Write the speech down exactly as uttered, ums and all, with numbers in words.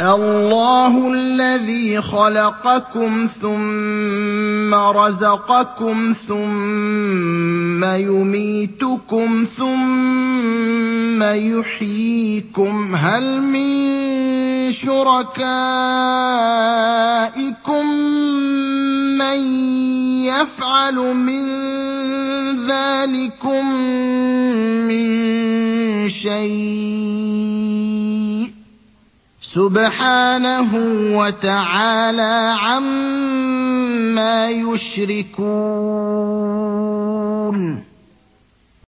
اللَّهُ الَّذِي خَلَقَكُمْ ثُمَّ رَزَقَكُمْ ثُمَّ يُمِيتُكُمْ ثُمَّ يُحْيِيكُمْ ۖ هَلْ مِن شُرَكَائِكُم مَّن يَفْعَلُ مِن ذَٰلِكُم مِّن شَيْءٍ ۚ سُبْحَانَهُ وَتَعَالَىٰ عَمَّا يُشْرِكُونَ